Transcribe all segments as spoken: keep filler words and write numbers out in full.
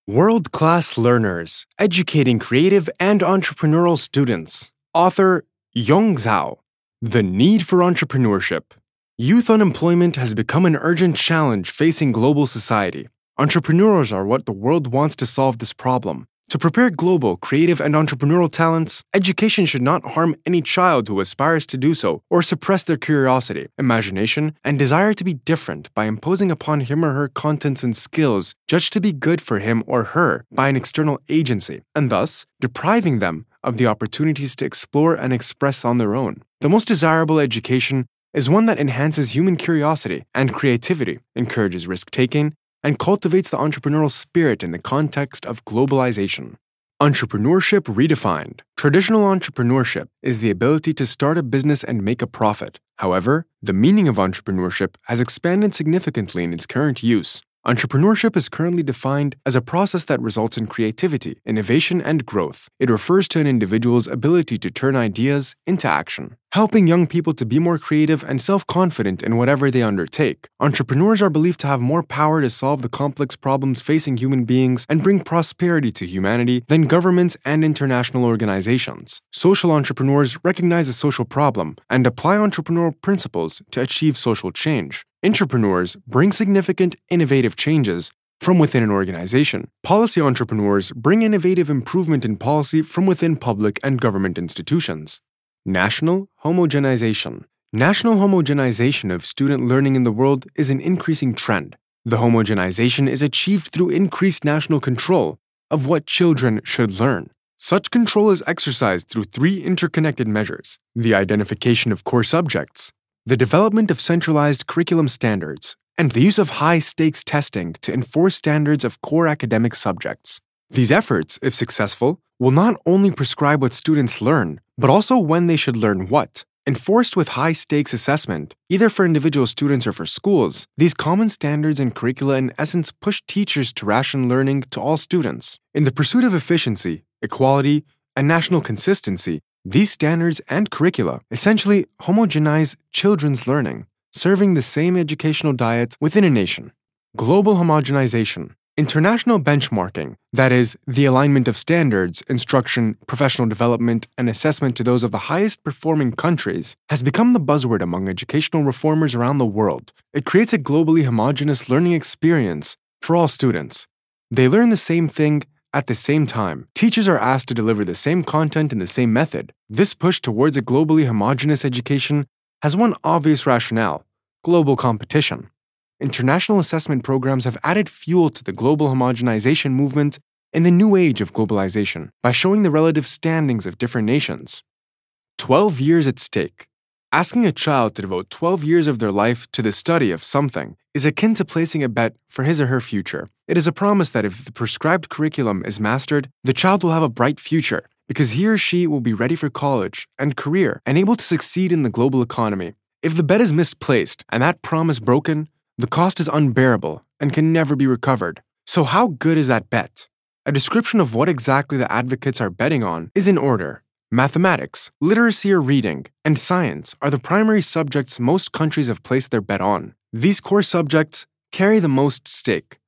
World-Class Learners, Educating Creative and Entrepreneurial Students. Author Yong Zhao. The Need for Entrepreneurship. Youth unemployment has become an urgent challenge facing global society. Entrepreneurs are what the world wants to solve this problem. To prepare global, creative, and entrepreneurial talents, education should not harm any child who aspires to do so or suppress their curiosity, imagination, and desire to be different by imposing upon him or her contents and skills judged to be good for him or her by an external agency, and thus depriving them of the opportunities to explore and express on their own. The most desirable education is one that enhances human curiosity and creativity, encourages risk-taking, and cultivates the entrepreneurial spirit in the context of globalization. Entrepreneurship redefined. Traditional entrepreneurship is the ability to start a business and make a profit. However, the meaning of entrepreneurship has expanded significantly in its current use. Entrepreneurship is currently defined as a process that results in creativity, innovation, and growth. It refers to an individual's ability to turn ideas into action, helping young people to be more creative and self-confident in whatever they undertake. Entrepreneurs are believed to have more power to solve the complex problems facing human beings and bring prosperity to humanity than governments and international organizations. Social entrepreneurs recognize a social problem and apply entrepreneurial principles to achieve social change. Entrepreneurs bring significant, innovative changes from within an organization. Policy entrepreneurs bring innovative improvement in policy from within public and government institutions. National homogenization. National homogenization of student learning in the world is an increasing trend. The homogenization is achieved through increased national control of what children should learn. Such control is exercised through three interconnected measures: the identification of core subjects, the development of centralized curriculum standards, and the use of high-stakes testing to enforce standards of core academic subjects. These efforts, if successful, will not only prescribe what students learn, but also when they should learn what. Enforced with high-stakes assessment, either for individual students or for schools, these common standards and curricula in essence push teachers to ration learning to all students. In the pursuit of efficiency, equality, and national consistency, these standards and curricula essentially homogenize children's learning, serving the same educational diet within a nation. Global homogenization. International benchmarking, that is, the alignment of standards, instruction, professional development, and assessment to those of the highest performing countries, has become the buzzword among educational reformers around the world. It creates a globally homogeneous learning experience for all students. They learn the same thing at the same time. Teachers are asked to deliver the same content in the same method. This push towards a globally homogeneous education has one obvious rationale: global competition. International assessment programs have added fuel to the global homogenization movement in the new age of globalization by showing the relative standings of different nations. twelve years at stake. Asking a child to devote twelve years of their life to the study of something is akin to placing a bet for his or her future. It is a promise that if the prescribed curriculum is mastered, the child will have a bright future because he or she will be ready for college and career and able to succeed in the global economy. If the bet is misplaced and that promise broken, the cost is unbearable and can never be recovered. So how good is that bet? A description of what exactly the advocates are betting on is in order. Mathematics, literacy or reading, and science are the primary subjects most countries have placed their bet on. These core subjects carry the most stake.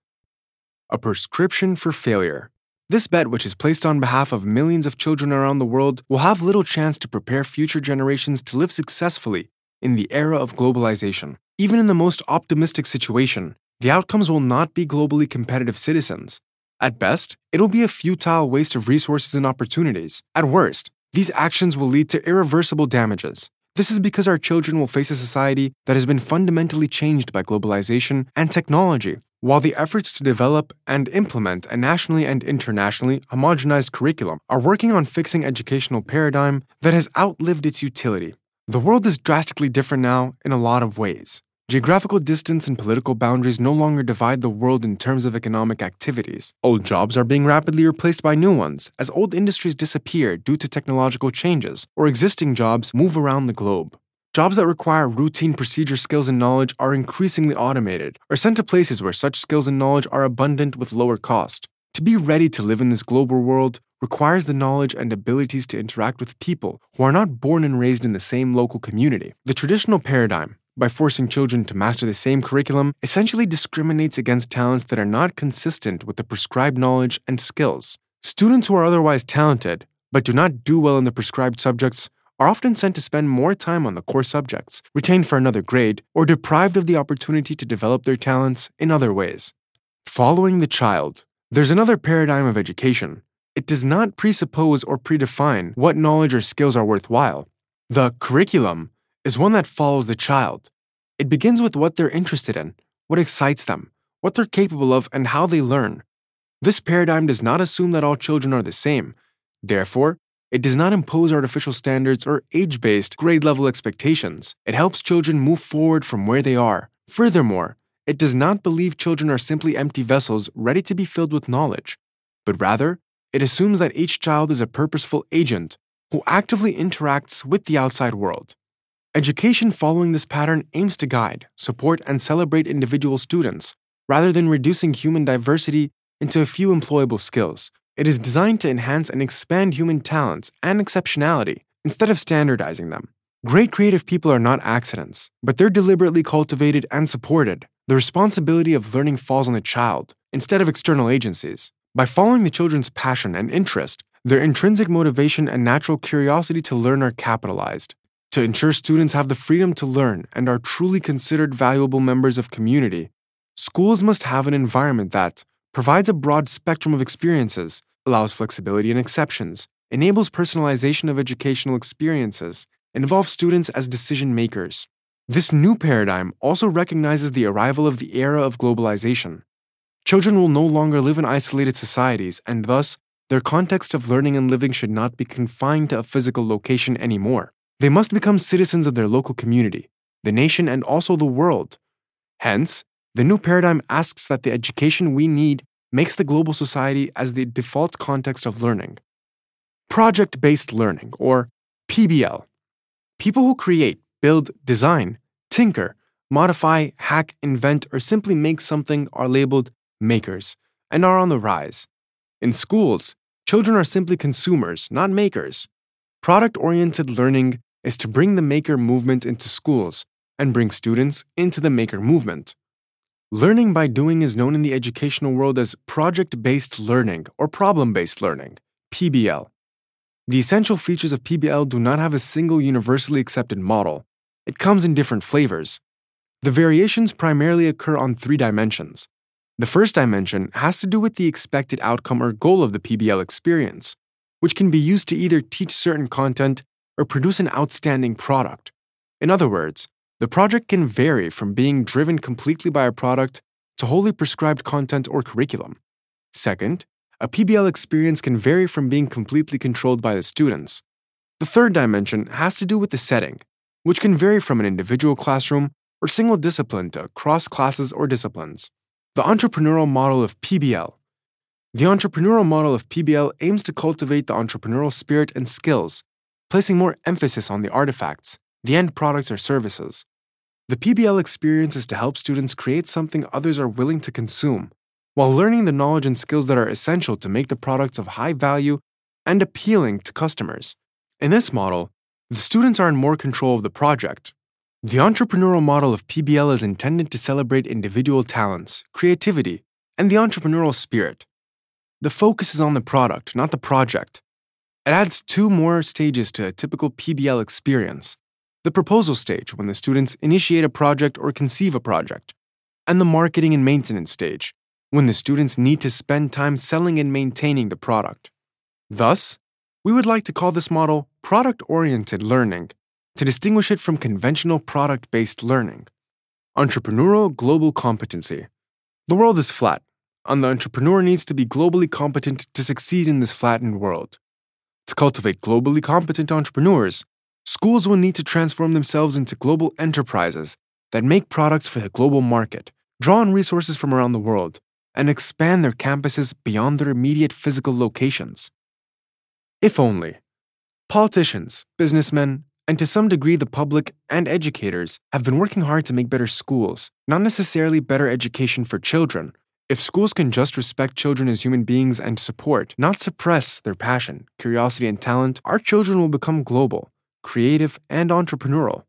A prescription for failure. This bet, which is placed on behalf of millions of children around the world, will have little chance to prepare future generations to live successfully in the era of globalization. Even in the most optimistic situation, the outcomes will not be globally competitive citizens. At best, it'll be a futile waste of resources and opportunities. At worst, these actions will lead to irreversible damages. This is because our children will face a society that has been fundamentally changed by globalization and technology, while the efforts to develop and implement a nationally and internationally homogenized curriculum are working on fixing an educational paradigm that has outlived its utility. The world is drastically different now in a lot of ways. Geographical distance and political boundaries no longer divide the world in terms of economic activities. Old jobs are being rapidly replaced by new ones as old industries disappear due to technological changes, or existing jobs move around the globe. Jobs that require routine procedure skills and knowledge are increasingly automated, or sent to places where such skills and knowledge are abundant with lower cost. To be ready to live in this global world requires the knowledge and abilities to interact with people who are not born and raised in the same local community. The traditional paradigm, by forcing children to master the same curriculum, essentially discriminates against talents that are not consistent with the prescribed knowledge and skills. Students who are otherwise talented, but do not do well in the prescribed subjects, are often sent to spend more time on the core subjects, retained for another grade, or deprived of the opportunity to develop their talents in other ways. Following the child. There's another paradigm of education. It does not presuppose or predefine what knowledge or skills are worthwhile. The curriculum is one that follows the child. It begins with what they're interested in, what excites them, what they're capable of, and how they learn. This paradigm does not assume that all children are the same. Therefore, it does not impose artificial standards or age-based grade-level expectations. It helps children move forward from where they are. Furthermore, it does not believe children are simply empty vessels ready to be filled with knowledge, but rather, it assumes that each child is a purposeful agent who actively interacts with the outside world. Education following this pattern aims to guide, support, and celebrate individual students, rather than reducing human diversity into a few employable skills. It is designed to enhance and expand human talents and exceptionality instead of standardizing them. Great creative people are not accidents, but they're deliberately cultivated and supported. The responsibility of learning falls on the child instead of external agencies. By following the children's passion and interest, their intrinsic motivation and natural curiosity to learn are capitalized. To ensure students have the freedom to learn and are truly considered valuable members of community, schools must have an environment that provides a broad spectrum of experiences, allows flexibility and exceptions, enables personalization of educational experiences, and involves students as decision makers. This new paradigm also recognizes the arrival of the era of globalization. Children will no longer live in isolated societies, and thus, their context of learning and living should not be confined to a physical location anymore. They must become citizens of their local community, the nation, and also the world. Hence, the new paradigm asks that the education we need makes the global society as the default context of learning. Project-based learning, or P B L. People who create, build, design, tinker, modify, hack, invent, or simply make something are labeled makers and are on the rise. In schools, children are simply consumers, not makers. Product-oriented learning is to bring the maker movement into schools and bring students into the maker movement. Learning by doing is known in the educational world as project-based learning or problem-based learning, P B L. The essential features of P B L do not have a single universally accepted model. It comes in different flavors. The variations primarily occur on three dimensions. The first dimension has to do with the expected outcome or goal of the P B L experience, which can be used to either teach certain content or produce an outstanding product. In other words, the project can vary from being driven completely by a product to wholly prescribed content or curriculum. Second, a P B L experience can vary from being completely controlled by the students. The third dimension has to do with the setting, which can vary from an individual classroom or single discipline to cross classes or disciplines. The entrepreneurial model of P B L. The entrepreneurial model of P B L aims to cultivate the entrepreneurial spirit and skills, placing more emphasis on the artifacts, the end products or services. The P B L experience is to help students create something others are willing to consume, while learning the knowledge and skills that are essential to make the products of high value and appealing to customers. In this model, the students are in more control of the project. The entrepreneurial model of P B L is intended to celebrate individual talents, creativity, and the entrepreneurial spirit. The focus is on the product, not the project. It adds two more stages to a typical P B L experience: the proposal stage, when the students initiate a project or conceive a project, and the marketing and maintenance stage, when the students need to spend time selling and maintaining the product. Thus, we would like to call this model product-oriented learning to distinguish it from conventional product-based learning. Entrepreneurial global competency. The world is flat, and the entrepreneur needs to be globally competent to succeed in this flattened world. To cultivate globally competent entrepreneurs, schools will need to transform themselves into global enterprises that make products for the global market, draw on resources from around the world, and expand their campuses beyond their immediate physical locations. If only. Politicians, businessmen, and to some degree the public and educators have been working hard to make better schools, not necessarily better education for children. If schools can just respect children as human beings and support, not suppress, their passion, curiosity, and talent, our children will become global, creative, and entrepreneurial.